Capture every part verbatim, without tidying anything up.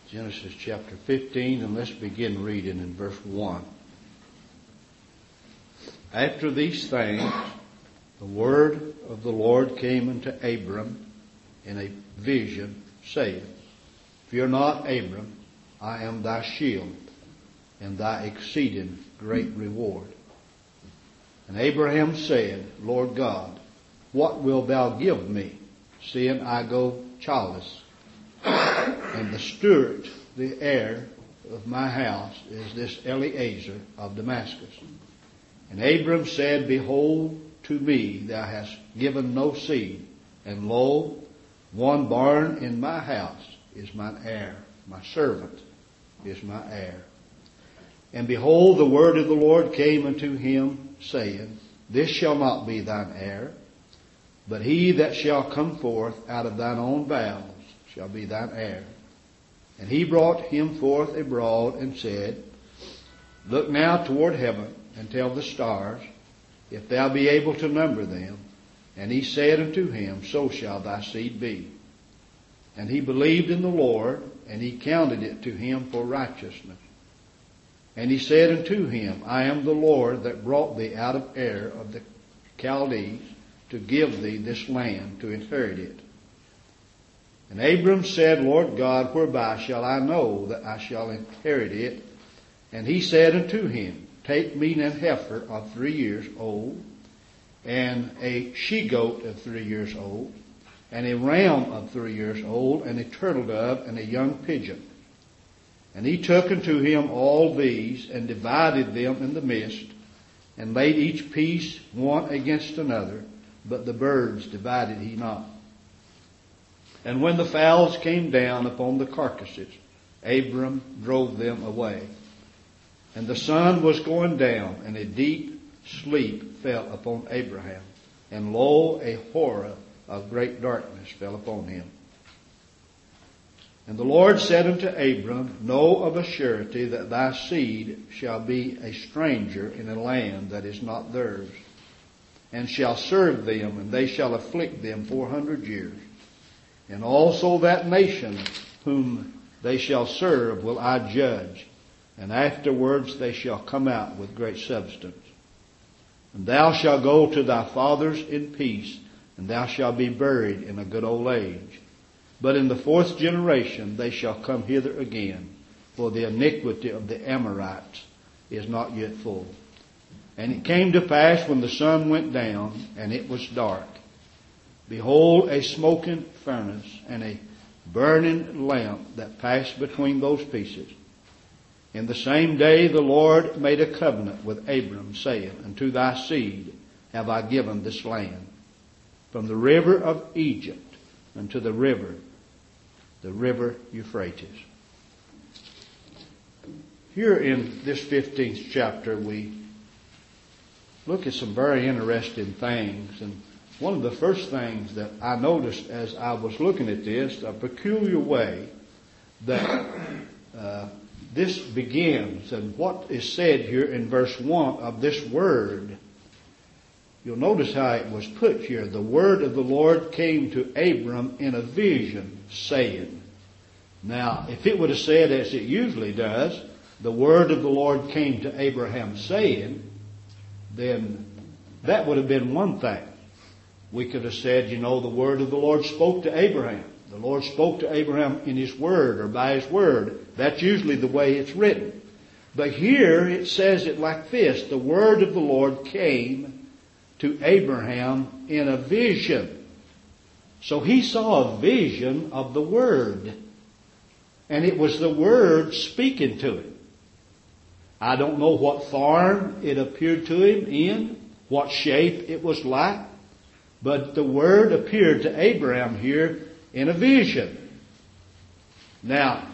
Genesis chapter fifteen, and let's begin reading in verse one. After these things, the word of the Lord came unto Abram in a vision, saying, Fear not, Abram, I am thy shield, and thy exceeding great reward. And Abraham said, Lord God, what wilt thou give me, seeing I go childless? And the steward, the heir of my house, is this Eliezer of Damascus. And Abram said, Behold, to me thou hast given no seed, and lo, one born in my house is mine heir. My servant is my heir. And behold, the word of the Lord came unto him, saying, This shall not be thine heir, but he that shall come forth out of thine own bowels shall be thine heir. And he brought him forth abroad and said, Look now toward heaven, and tell the stars, if thou be able to number them. And he said unto him, So shall thy seed be. And he believed in the Lord, and he counted it to him for righteousness. And he said unto him, I am the Lord that brought thee out of Ur of the Chaldees to give thee this land to inherit it. And Abram said, Lord God, whereby shall I know that I shall inherit it? And he said unto him, Take me an heifer of three years old, and a she-goat of three years old, and a ram of three years old, and a turtle dove, and a young pigeon. And he took unto him all these, and divided them in the midst, and laid each piece one against another, but the birds divided he not. And when the fowls came down upon the carcasses, Abram drove them away. And the sun was going down, and a deep sleep fell upon Abraham. And lo, a horror of great darkness fell upon him. And the Lord said unto Abram, Know of a surety that thy seed shall be a stranger in a land that is not theirs, and shall serve them, and they shall afflict them four hundred years. And also that nation whom they shall serve will I judge, and afterwards they shall come out with great substance. And thou shalt go to thy fathers in peace, and thou shalt be buried in a good old age. But in the fourth generation they shall come hither again, for the iniquity of the Amorites is not yet full. And it came to pass when the sun went down, and it was dark, behold, a smoking furnace and a burning lamp that passed between those pieces. In the same day the Lord made a covenant with Abram, saying, Unto thy seed have I given this land, from the river of Egypt unto the river, the river Euphrates. Here in this fifteenth chapter we look at some very interesting things. And one of the first things that I noticed as I was looking at this, a peculiar way that uh, this begins, and what is said here in verse one of this word. You'll notice how it was put here. The word of the Lord came to Abram in a vision, saying. Now, if it would have said, as it usually does, the word of the Lord came to Abraham saying, then that would have been one thing. We could have said, you know, the word of the Lord spoke to Abraham. The Lord spoke to Abraham in His word or by His word. That's usually the way it's written. But here it says it like this. The word of the Lord came to Abraham in a vision. So he saw a vision of the word. And it was the word speaking to him. I don't know what form it appeared to him in, what shape it was like. But the word appeared to Abraham here in a vision. Now,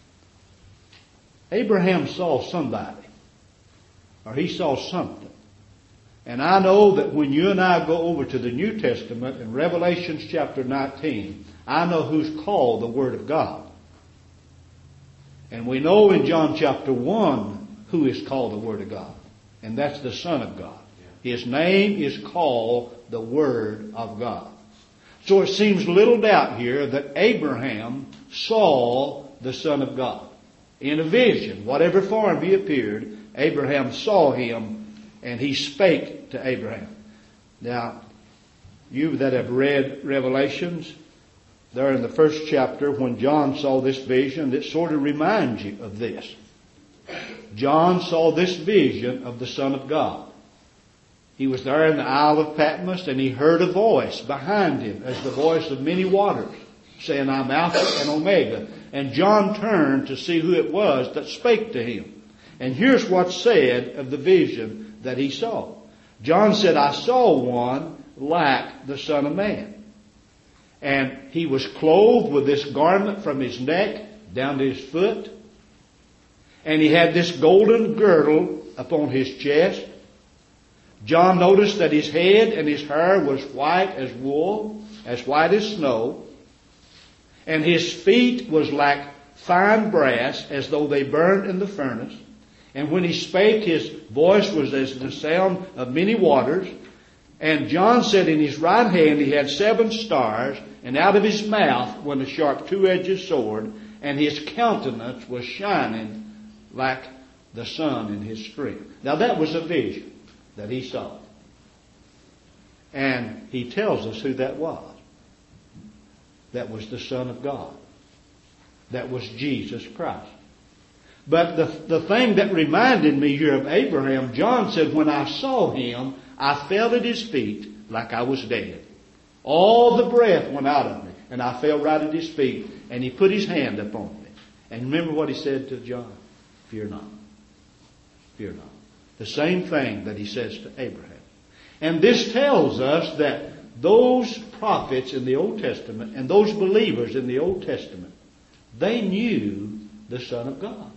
Abraham saw somebody, or he saw something. And I know that when you and I go over to the New Testament in Revelation chapter nineteen, I know who's called the Word of God. And we know in John chapter one who is called the Word of God. And that's the Son of God. His name is called the Word of God. So it seems little doubt here that Abraham saw the Son of God. In a vision, whatever form he appeared, Abraham saw him and he spake to Abraham. Now, you that have read Revelations, there in the first chapter, when John saw this vision, it sort of reminds you of this. John saw this vision of the Son of God. He was there in the Isle of Patmos and he heard a voice behind him as the voice of many waters, saying, I'm Alpha and Omega. And John turned to see who it was that spake to him. And here's what's said of the vision that he saw. John said, I saw one like the Son of Man. And he was clothed with this garment from his neck down to his foot. And he had this golden girdle upon his chest. John noticed that his head and his hair was white as wool, as white as snow. And his feet was like fine brass, as though they burned in the furnace. And when he spake, his voice was as the sound of many waters. And John said in his right hand he had seven stars, and out of his mouth went a sharp two-edged sword, and his countenance was shining like the sun in his strength. Now that was a vision that he saw. And he tells us who that was. That was the Son of God. That was Jesus Christ. But the, the thing that reminded me here of Abraham, John said, when I saw him, I fell at his feet like I was dead. All the breath went out of me, and I fell right at his feet, and he put his hand upon me. And remember what he said to John? Fear not. Fear not. The same thing that he says to Abraham. And this tells us that those prophets in the Old Testament and those believers in the Old Testament, they knew the Son of God.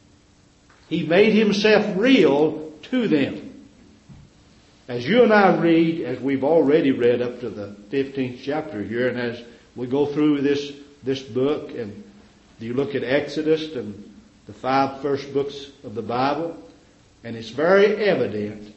He made himself real to them. As you and I read, as we've already read up to the fifteenth chapter here, and as we go through this, this book, and you look at Exodus and the five first books of the Bible, and it's very evident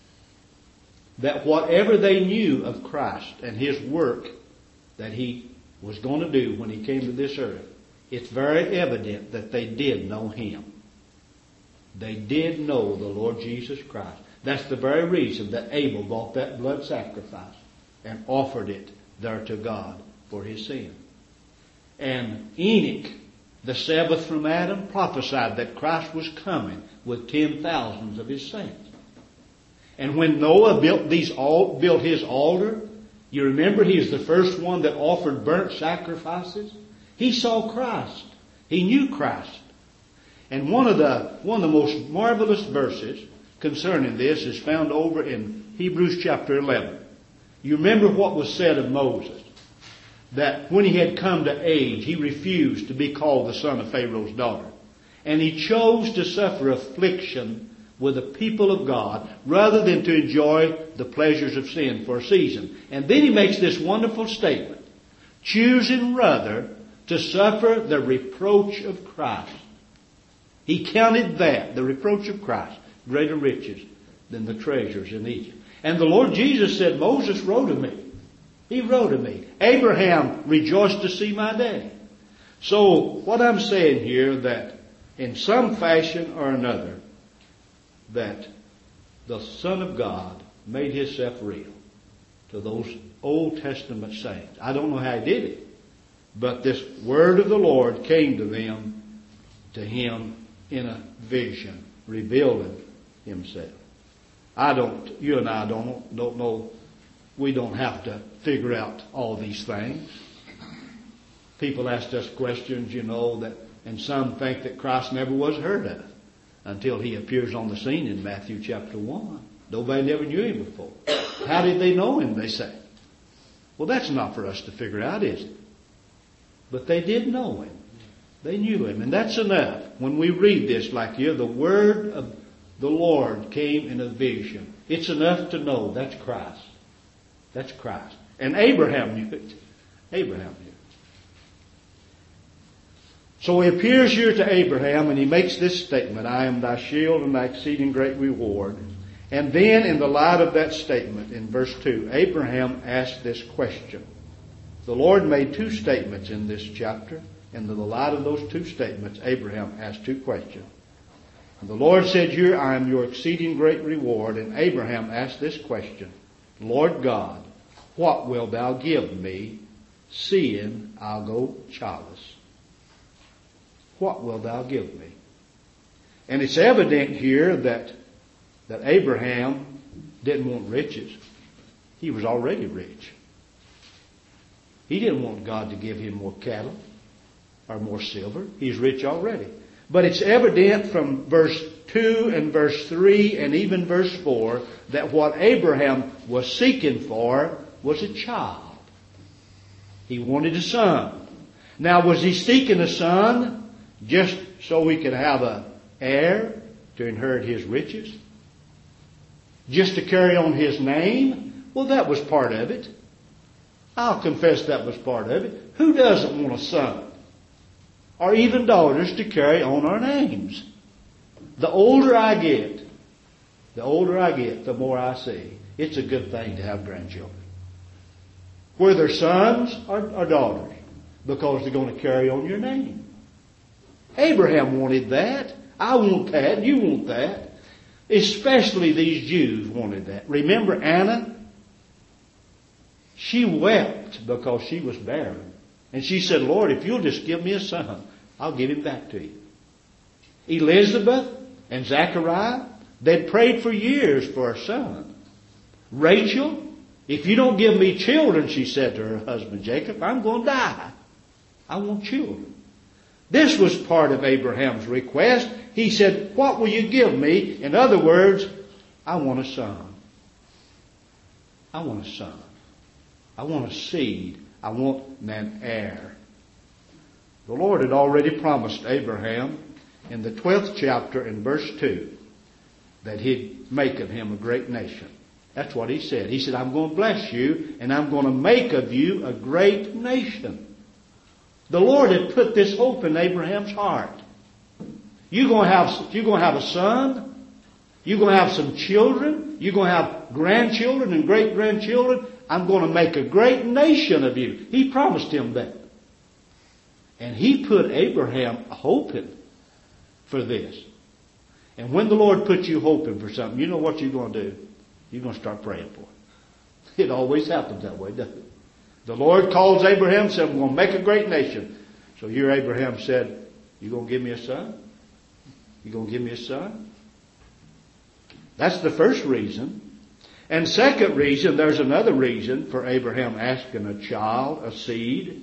that whatever they knew of Christ and His work that He was going to do when He came to this earth, it's very evident that they did know Him. They did know the Lord Jesus Christ. That's the very reason that Abel brought that blood sacrifice and offered it there to God for his sin. And Enoch, the seventh from Adam, prophesied that Christ was coming with ten thousands of his saints. And when Noah built these built his altar, you remember he is the first one that offered burnt sacrifices. He saw Christ. He knew Christ. And one of the one of the most marvelous verses concerning this is found over in Hebrews chapter eleven. You remember what was said of Moses, that when he had come to age, he refused to be called the son of Pharaoh's daughter. And he chose to suffer affliction with the people of God rather than to enjoy the pleasures of sin for a season. And then he makes this wonderful statement, choosing rather to suffer the reproach of Christ. He counted that, the reproach of Christ, greater riches than the treasures in Egypt. And the Lord Jesus said, Moses wrote of me. He wrote of me. Abraham rejoiced to see my day. So what I'm saying here, that in some fashion or another, that the Son of God made Himself real to those Old Testament saints. I don't know how He did it, but this word of the Lord came to them, to him in a vision, revealing Himself. I don't, you and I don't, don't know, we don't have to figure out all these things. People ask us questions, you know, that, and some think that Christ never was heard of until He appears on the scene in Matthew chapter one. Nobody never knew Him before. How did they know Him, they say? Well, that's not for us to figure out, is it? But they did know Him. They knew Him, and that's enough. When we read this like here, the word of the Lord came in a vision. It's enough to know that's Christ. That's Christ. And Abraham knew it. Abraham knew it. So He appears here to Abraham and He makes this statement, I am thy shield and thy exceeding great reward. And then in the light of that statement, in verse two, Abraham asked this question. The Lord made two statements in this chapter. in the light of those two statements, Abraham asked two questions. And the Lord said, "Here I am your exceeding great reward." And Abraham asked this question, "Lord God, what wilt thou give me, seeing I'll go childless?" What wilt thou give me? And it's evident here that, that Abraham didn't want riches. He was already rich. He didn't want God to give him more cattle or more silver. He's rich already. But it's evident from verse two and verse three and even verse four that what Abraham was seeking for was a child. He wanted a son. Now, was he seeking a son just so he could have an heir to inherit his riches? Just to carry on his name? Well, that was part of it. I'll confess that was part of it. Who doesn't want a son? Or even daughters to carry on our names? The older I get, the older I get, the more I see it's a good thing to have grandchildren. Whether sons or, or daughters, because they're going to carry on your name. Abraham wanted that. I want that. You want that. Especially these Jews wanted that. Remember Anna? She wept because she was barren. And she said, "Lord, if you'll just give me a son, I'll give him back to you." Elizabeth and Zachariah, they'd prayed for years for a son. Rachel, "If you don't give me children," she said to her husband Jacob, "I'm going to die. I want children." This was part of Abraham's request. He said, "What will you give me?" In other words, I want a son. I want a son. I want a seed. I want an heir. The Lord had already promised Abraham in the twelfth chapter in verse two that he'd make of him a great nation. That's what he said. He said, "I'm going to bless you and I'm going to make of you a great nation." The Lord had put this hope in Abraham's heart. You're going to have, you're going to have a son. You're going to have some children. You're going to have grandchildren and great-grandchildren. I'm going to make a great nation of you. He promised him that. And he put Abraham hoping for this. And when the Lord puts you hoping for something, you know what you're going to do? You're going to start praying for it. It always happens that way, doesn't it? The Lord calls Abraham and said, "I'm going to make a great nation." So here Abraham said, "You going to give me a son? You going to give me a son?" That's the first reason. And second reason, there's another reason for Abraham asking a child, a seed.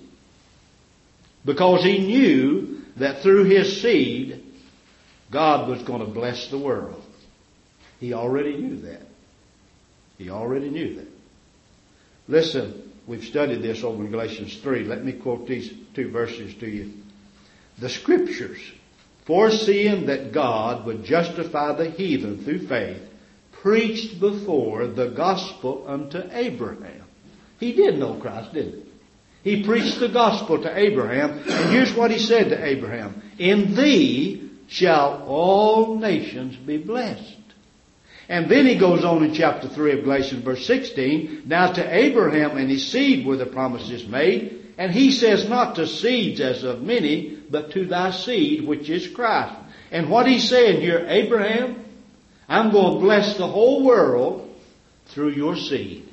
Because he knew that through his seed, God was going to bless the world. He already knew that. He already knew that. Listen, we've studied this over in Galatians three. Let me quote these two verses to you. The Scriptures, foreseeing that God would justify the heathen through faith, preached before the gospel unto Abraham. He did know Christ, didn't he? He preached the gospel to Abraham, and here's what he said to Abraham. "In thee shall all nations be blessed." And then he goes on in chapter three of Galatians verse sixteen, "Now to Abraham and his seed were the promises made. And he says not to seeds as of many, but to thy seed, which is Christ." And what he's saying here, Abraham, I'm going to bless the whole world through your seed.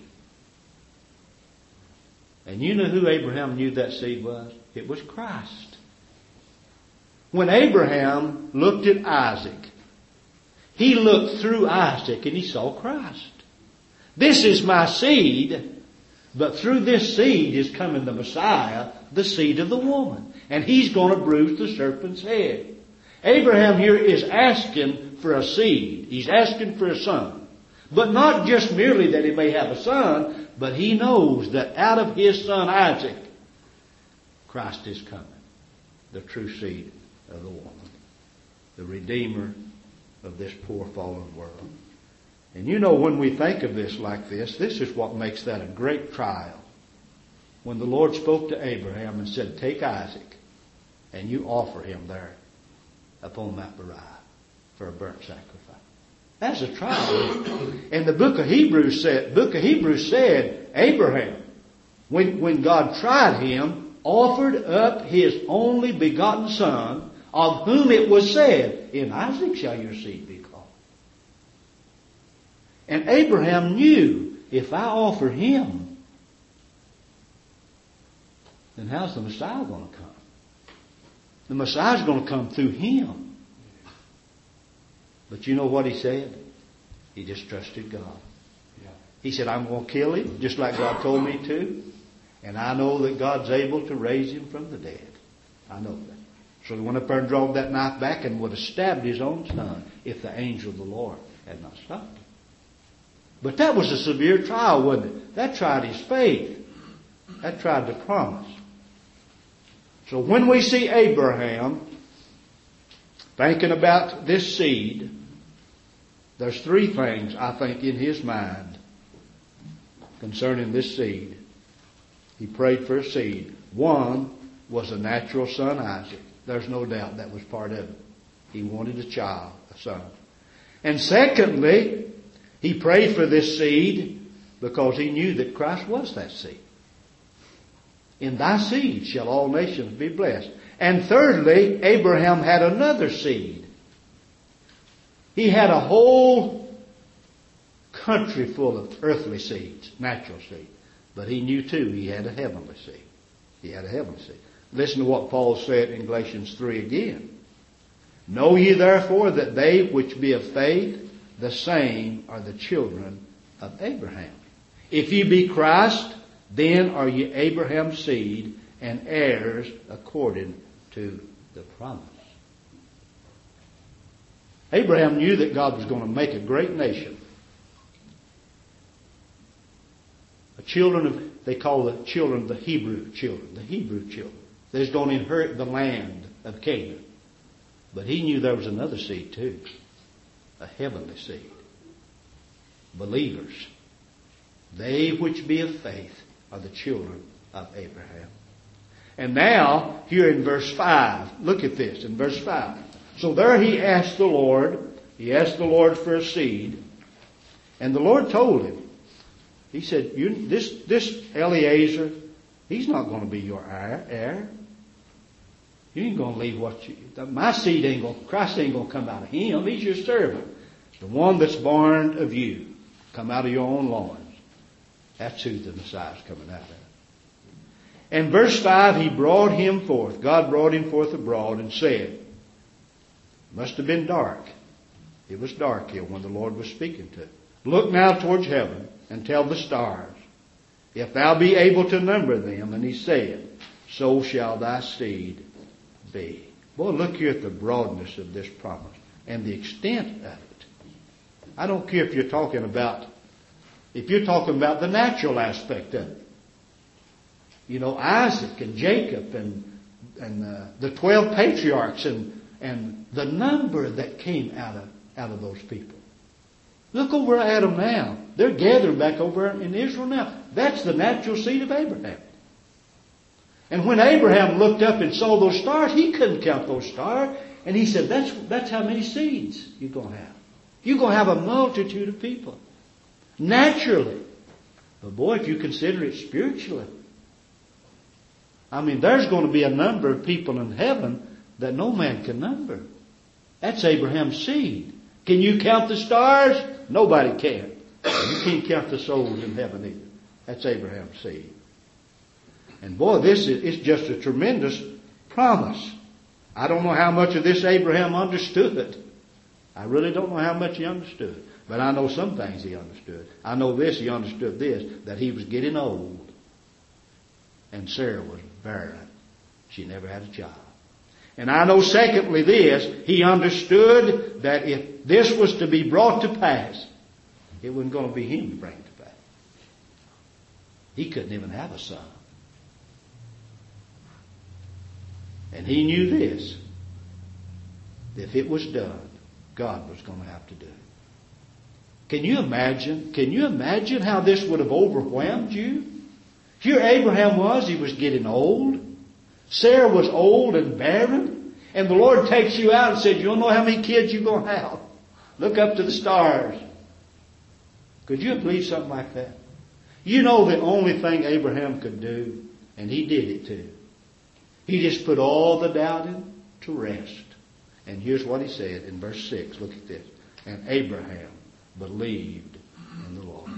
And you know who Abraham knew that seed was? It was Christ. When Abraham looked at Isaac, he looked through Isaac and he saw Christ. This is my seed, but through this seed is coming the Messiah, the seed of the woman. And he's going to bruise the serpent's head. Abraham here is asking for a seed. He's asking for a son. But not just merely that he may have a son, but he knows that out of his son Isaac, Christ is coming. The true seed of the woman. The Redeemer of this poor fallen world. And you know, when we think of this like this, this is what makes that a great trial. When the Lord spoke to Abraham and said, "Take Isaac and you offer him there upon Mount Moriah for a burnt sacrifice." That's a trial. And the book of Hebrews said, book of Hebrews said, Abraham, when, when God tried him, offered up his only begotten son, of whom it was said, in Isaac shall your seed be called. And Abraham knew, if I offer him, then how's the Messiah going to come? The Messiah's going to come through him. But you know what he said? He just trusted God. He said, I'm going to kill him, just like God told me to. And I know that God's able to raise him from the dead. I know that. So he went up there and drove that knife back and would have stabbed his own son if the angel of the Lord had not stopped him. But that was a severe trial, wasn't it? That tried his faith. That tried the promise. So when we see Abraham thinking about this seed, there's three things, I think, in his mind concerning this seed. He prayed for a seed. One was a natural son, Isaac. There's no doubt that was part of it. He wanted a child, a son. And secondly, he prayed for this seed because he knew that Christ was that seed. In thy seed shall all nations be blessed. And thirdly, Abraham had another seed. He had a whole country full of earthly seeds, natural seed. But he knew too he had a heavenly seed. He had a heavenly seed. Listen to what Paul said in Galatians three again. Know ye therefore that they which be of faith, the same are the children of Abraham. If ye be Christ, then are ye Abraham's seed and heirs according to the promise. Abraham knew that God was going to make a great nation. The children of, they call the children the Hebrew children, the Hebrew children. They're going to inherit the land of Canaan. But he knew there was another seed too. A heavenly seed. Believers. They which be of faith are the children of Abraham. And now, here in verse five, look at this, in verse five. So there he asked the Lord, he asked the Lord for a seed, and the Lord told him, he said, you, this, this Eliezer, he's not going to be your heir. You ain't going to leave what you, my seed ain't going, Christ ain't going to come out of him. He's your servant. The one that's born of you, come out of your own loins. That's who the Messiah's coming out of. And verse five, he brought him forth. God brought him forth abroad and said, it must have been dark. It was dark here when the Lord was speaking to him. Look now towards heaven and tell the stars, if thou be able to number them. And he said, so shall thy seed be. Boy, look here at the broadness of this promise and the extent of it. I don't care if you're talking about, if you're talking about the natural aspect of it. You know, Isaac and Jacob and, and uh, the twelve patriarchs and, and the number that came out of, out of those people. Look over at them now. They're gathered back over in Israel now. That's the natural seed of Abraham. And when Abraham looked up and saw those stars, he couldn't count those stars. And he said, that's, that's how many seeds you're going to have. You're going to have a multitude of people. Naturally. But boy, if you consider it spiritually, I mean, there's going to be a number of people in heaven that no man can number. That's Abraham's seed. Can you count the stars? Nobody can. You can't count the souls in heaven either. That's Abraham's seed. And boy, this is it's just a tremendous promise. I don't know how much of this Abraham understood. I really don't know how much he understood. But I know some things he understood. I know this, he understood this, that he was getting old. And Sarah was barren. She never had a child. And I know secondly this, he understood that if this was to be brought to pass, it wasn't going to be him to bring it to pass. He couldn't even have a son. And he knew this, that if it was done, God was going to have to do it. Can you imagine? Can you imagine how this would have overwhelmed you? Here Abraham was, he was getting old. Sarah was old and barren. And the Lord takes you out and said, you don't know how many kids you're going to have. Look up to the stars. Could you believe something like that? You know the only thing Abraham could do, and he did it too, He just put all the doubting to rest. And here's what he said in verse six. Look at this. And Abraham believed in the Lord.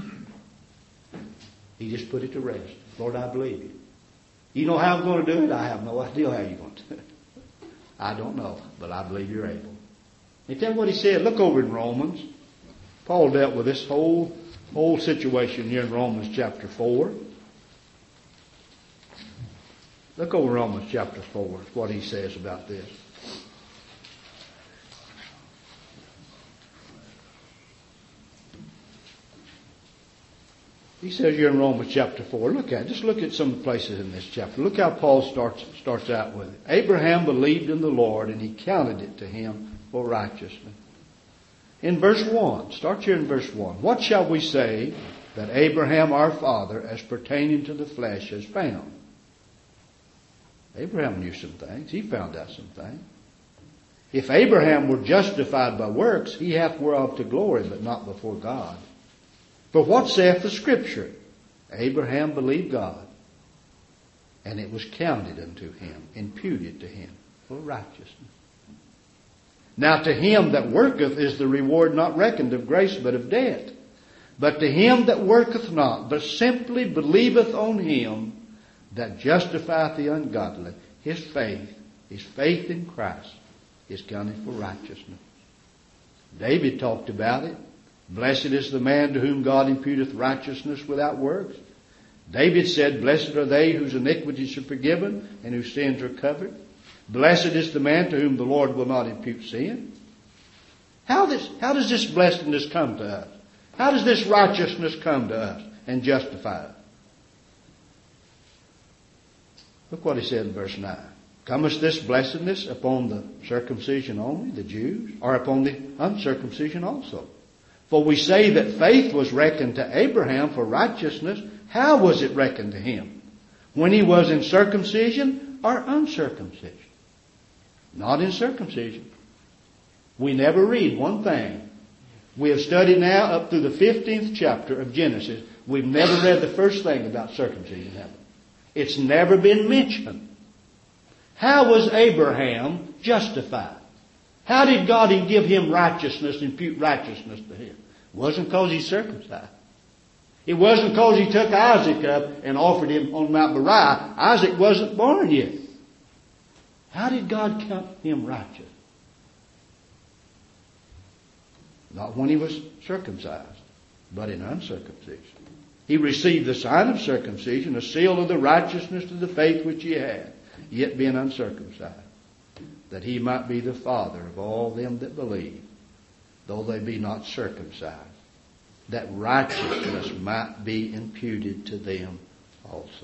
He just put it to rest. Lord, I believe you. You know how I'm going to do it? I have no idea how you're going to do it. I don't know, but I believe you're able. You tell me what he said. Look over in Romans. Paul dealt with this whole, whole situation here in Romans chapter four. Look over Romans chapter four, what he says about this. He says here in Romans chapter four, look at, just look at some places in this chapter. Look how Paul starts, starts out with it. Abraham believed in the Lord and he counted it to him for righteousness. In verse one, start here in verse one. What shall we say that Abraham our father as pertaining to the flesh has found? Abraham knew some things. He found out some things. If Abraham were justified by works, he hath whereof to glory, but not before God. For what saith the Scripture? Abraham believed God, and it was counted unto him, imputed to him for righteousness. Now to him that worketh is the reward not reckoned of grace, but of debt. But to him that worketh not, but simply believeth on him that justifieth the ungodly, his faith, his faith in Christ, is counted for righteousness. David talked about it. Blessed is the man to whom God imputeth righteousness without works. David said, blessed are they whose iniquities are forgiven and whose sins are covered. Blessed is the man to whom the Lord will not impute sin. How, this, how does this blessedness come to us? How does this righteousness come to us and justify us? Look what he said in verse nine. Cometh this blessedness upon the circumcision only, the Jews, or upon the uncircumcision also? For we say that faith was reckoned to Abraham for righteousness. How was it reckoned to him? When he was in circumcision or uncircumcision? Not in circumcision. We never read one thing. We have studied now up through the fifteenth chapter of Genesis. We've never read the first thing about circumcision, have we? It's never been mentioned. How was Abraham justified? How did God give him righteousness, impute righteousness to him? It wasn't because he circumcised. It wasn't because he took Isaac up and offered him on Mount Moriah. Isaac wasn't born yet. How did God count him righteous? Not when he was circumcised, but in uncircumcision. He received the sign of circumcision, a seal of the righteousness of the faith which he had, yet being uncircumcised, that he might be the father of all them that believe, though they be not circumcised, that righteousness might be imputed to them also.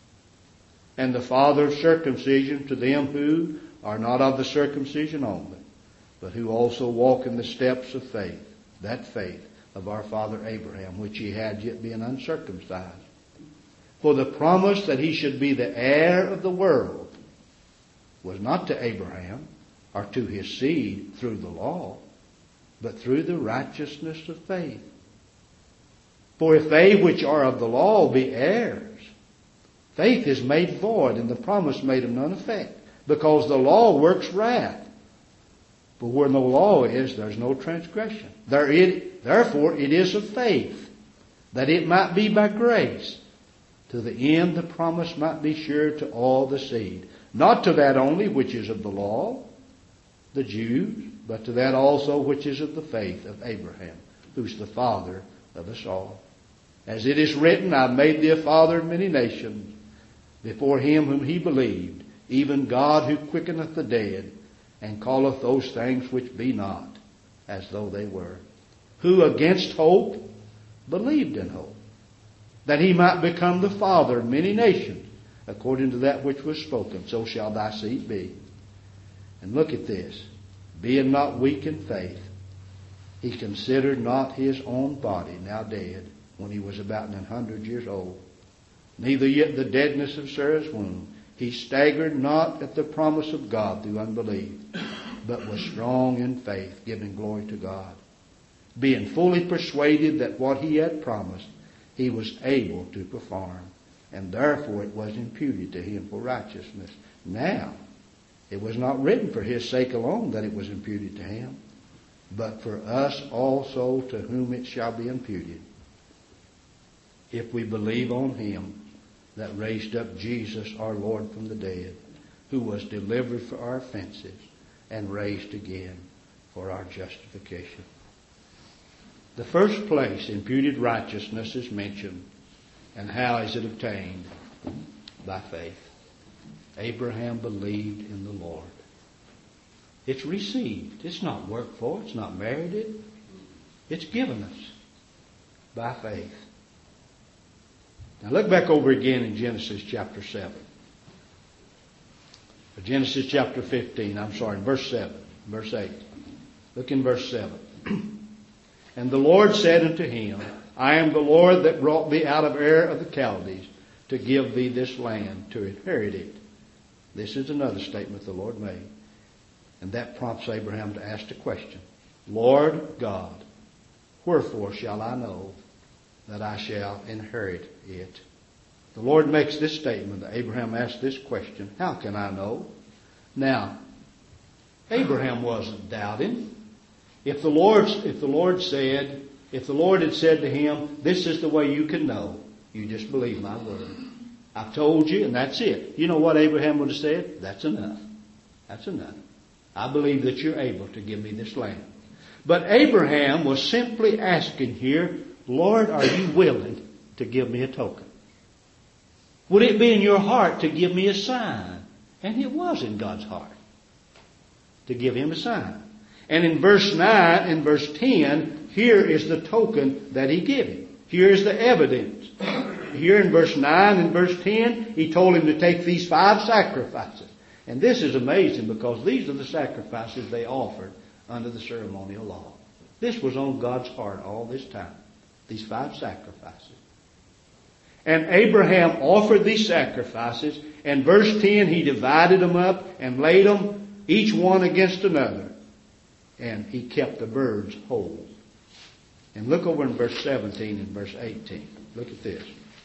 And the father of circumcision to them who are not of the circumcision only, but who also walk in the steps of faith, that faith of our father Abraham, which he had yet being uncircumcised. For the promise that he should be the heir of the world was not to Abraham or to his seed through the law, but through the righteousness of faith. For if they which are of the law be heirs, faith is made void and the promise made of none effect, because the law works wrath. But where no law is, there's no transgression. There it, therefore it is of faith, that it might be by grace, to the end the promise might be sure to all the seed. Not to that only which is of the law, the Jews, but to that also which is of the faith of Abraham, who's the father of us all. As it is written, I made thee a father of many nations, before him whom he believed, even God who quickeneth the dead, and calleth those things which be not, as though they were. Who against hope believed in hope, that he might become the father of many nations, according to that which was spoken, so shall thy seed be. And look at this. Being not weak in faith, he considered not his own body now dead, when he was about an hundred years old, neither yet the deadness of Sarah's womb. He staggered not at the promise of God through unbelief, but was strong in faith, giving glory to God, being fully persuaded that what he had promised, he was able to perform. And therefore it was imputed to him for righteousness. Now, it was not written for his sake alone that it was imputed to him, but for us also to whom it shall be imputed, if we believe on him that raised up Jesus our Lord from the dead, who was delivered for our offenses and raised again for our justification. The first place imputed righteousness is mentioned, and how is it obtained? By faith. Abraham believed in the Lord. It's received. It's not worked for. It's not merited. It's given us by faith. Now look back over again in Genesis chapter seven. Or Genesis chapter fifteen, I'm sorry, verse seven, verse eight. Look in verse seven. And the Lord said unto him, I am the Lord that brought thee out of Ur of the Chaldees to give thee this land to inherit it. This is another statement the Lord made. And that prompts Abraham to ask the question, Lord God, wherefore shall I know that I shall inherit it? The Lord makes this statement. Abraham asked this question, how can I know? Now, Abraham wasn't doubting. If the Lord, if the Lord said, if the Lord had said to him, this is the way you can know, you just believe my word. I've told you, and that's it. You know what Abraham would have said? That's enough. That's enough. I believe that you're able to give me this land. But Abraham was simply asking here, Lord, are you willing to give me a token? Would it be in your heart to give me a sign? And it was in God's heart to give him a sign. And in verse nine and verse ten, here is the token that he gave him. Here is the evidence. Here in verse nine and verse ten, he told him to take these five sacrifices. And this is amazing because these are the sacrifices they offered under the ceremonial law. This was on God's heart all this time. These five sacrifices. And Abraham offered these sacrifices. And verse ten, he divided them up and laid them each one against another. And he kept the birds whole. And look over in verse seventeen and verse eighteen. Look at this.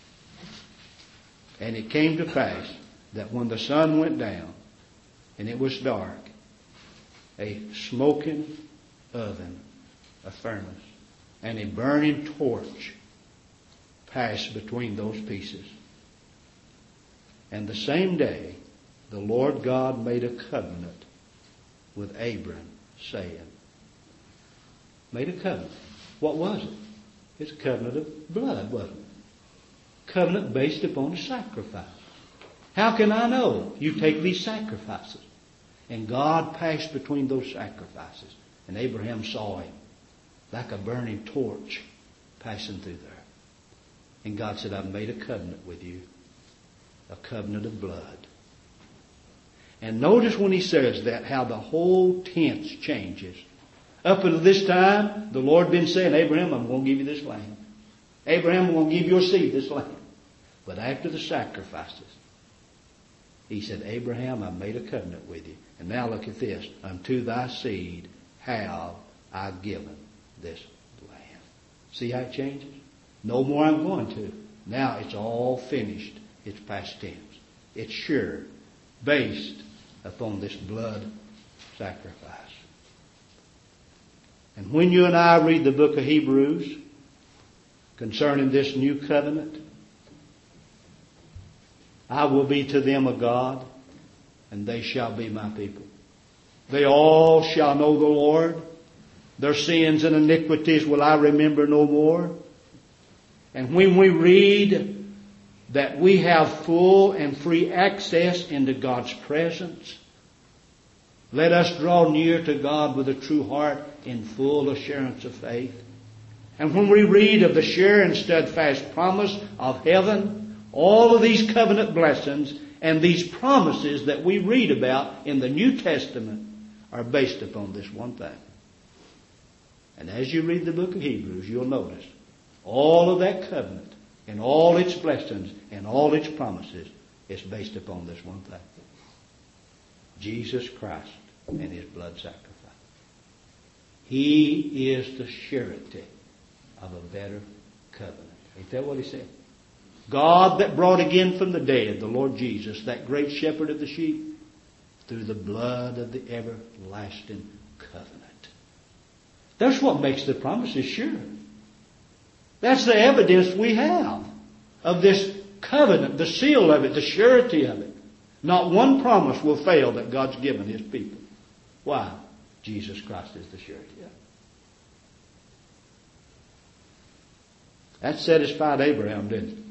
And it came to pass that when the sun went down and it was dark, a smoking oven, a furnace, and a burning torch passed between those pieces. And the same day the Lord God made a covenant with Abram, saying, made a covenant. What was it? It's a covenant of blood, wasn't it? Covenant based upon a sacrifice. How can I know? You take these sacrifices. And God passed between those sacrifices. And Abraham saw him like a burning torch passing through there. And God said, I've made a covenant with you. A covenant of blood. And notice when he says that, how the whole tense changes. Up until this time, the Lord had been saying, Abraham, I'm going to give you this land. Abraham, I'm going to give your seed this land. But after the sacrifices, he said, Abraham, I've made a covenant with you. And now look at this. Unto thy seed have I given this land. See how it changes? No more I'm going to. Now it's all finished. It's past tense. It's sure. Based upon this blood sacrifice. And when you and I read the book of Hebrews concerning this new covenant, I will be to them a God, and they shall be my people. They all shall know the Lord. Their sins and iniquities will I remember no more. And when we read that we have full and free access into God's presence, let us draw near to God with a true heart in full assurance of faith. And when we read of the sure and steadfast promise of heaven, all of these covenant blessings and these promises that we read about in the New Testament are based upon this one thing. And as you read the book of Hebrews, you'll notice all of that covenant and all its blessings and all its promises is based upon this one thing. Jesus Christ and His blood sacrifice. He is the surety of a better covenant. Ain't that what He said? God that brought again from the dead the Lord Jesus, that great shepherd of the sheep, through the blood of the everlasting covenant. That's what makes the promises sure. That's the evidence we have of this covenant, the seal of it, the surety of it. Not one promise will fail that God's given His people. Why? Jesus Christ is the surety of it. That satisfied Abraham, didn't it?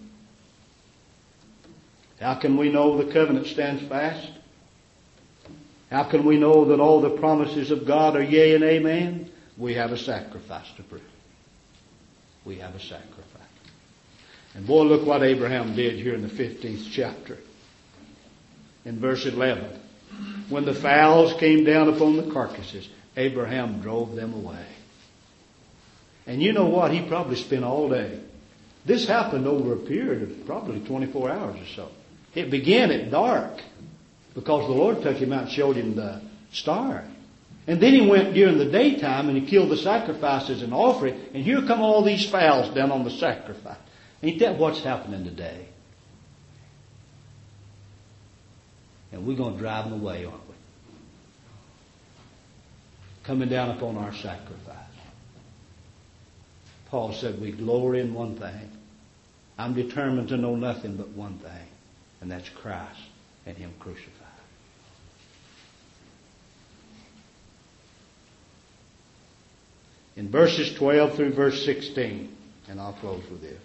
How can we know the covenant stands fast? How can we know that all the promises of God are yea and amen? We have a sacrifice to prove. We have a sacrifice. And boy, look what Abraham did here in the fifteenth chapter. In verse eleven. When the fowls came down upon the carcasses, Abraham drove them away. And you know what? He probably spent all day. This happened over a period of probably twenty-four hours or so. It began at dark because the Lord took him out and showed him the star. And then he went during the daytime and he killed the sacrifices and offering. And here come all these fowls down on the sacrifice. Ain't that what's happening today? And we're going to drive them away, aren't we? Coming down upon our sacrifice. Paul said we glory in one thing. I'm determined to know nothing but one thing. And that's Christ and Him crucified. In verses twelve through verse sixteen, and I'll close with this.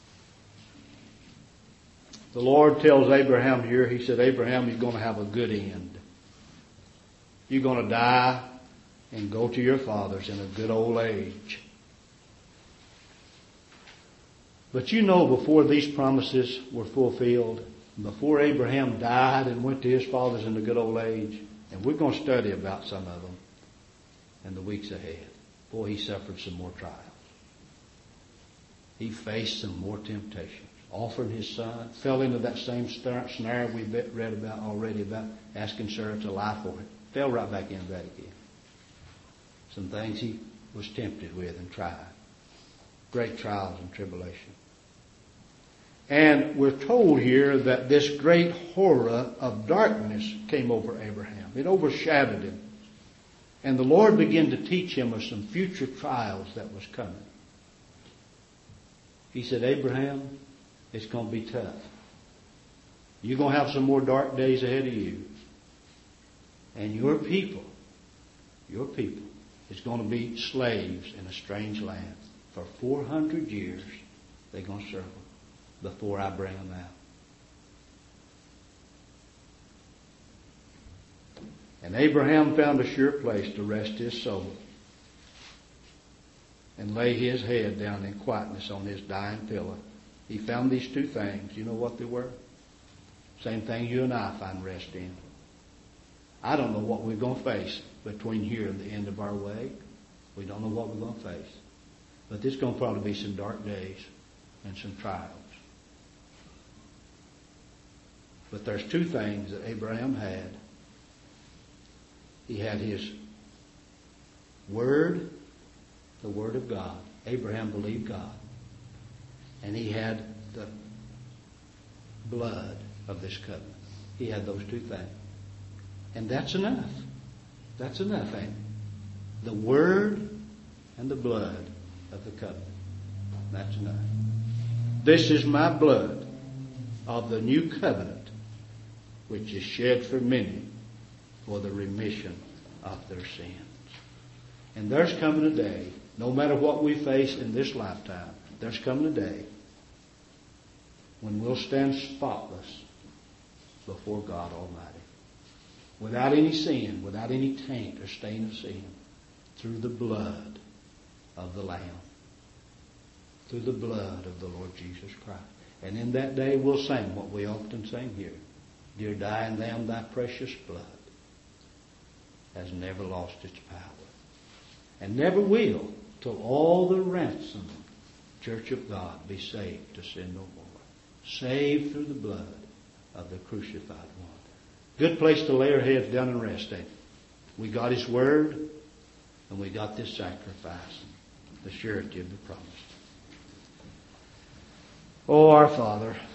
The Lord tells Abraham here, He said, Abraham, you're going to have a good end. You're going to die and go to your fathers in a good old age. But you know, before these promises were fulfilled, before Abraham died and went to his fathers in a good old age, and we're going to study about some of them in the weeks ahead. Boy, he suffered some more trials. He faced some more temptations. Offered his son, fell into that same snare we read about already about asking Sarah to lie for him. Fell right back into that again. Some things he was tempted with and tried. Great trials and tribulation. And we're told here that this great horror of darkness came over Abraham. It overshadowed him. And the Lord began to teach him of some future trials that was coming. He said, Abraham, it's going to be tough. You're going to have some more dark days ahead of you. And your people, your people, is going to be slaves in a strange land. For four hundred years, they're going to serve them before I bring them out. And Abraham found a sure place to rest his soul and lay his head down in quietness on his dying pillow. He found these two things. You know what they were? Same thing you and I find rest in. I don't know what we're going to face between here and the end of our way. We don't know what we're going to face. But there's going to probably be some dark days and some trials. But there's two things that Abraham had. He had his word, the word of God. Abraham believed God. And he had the blood of this covenant. He had those two things. And that's enough. That's enough, ain't it? The word and the blood of the covenant. That's enough. This is my blood of the new covenant, which is shed for many for the remission of their sins. And there's coming a day, no matter what we face in this lifetime, there's coming a day when we'll stand spotless before God Almighty. Without any sin, without any taint or stain of sin, through the blood of the Lamb. Through the blood of the Lord Jesus Christ. And in that day we'll sing what we often sing here. Dear dying Lamb, thy precious blood has never lost its power. And never will till all the ransomed church of God be saved to sin no more. Saved through the blood of the crucified one. Good place to lay our heads down and rest, ain't it? We got His word and we got this sacrifice. The surety of the promise. Oh, our Father,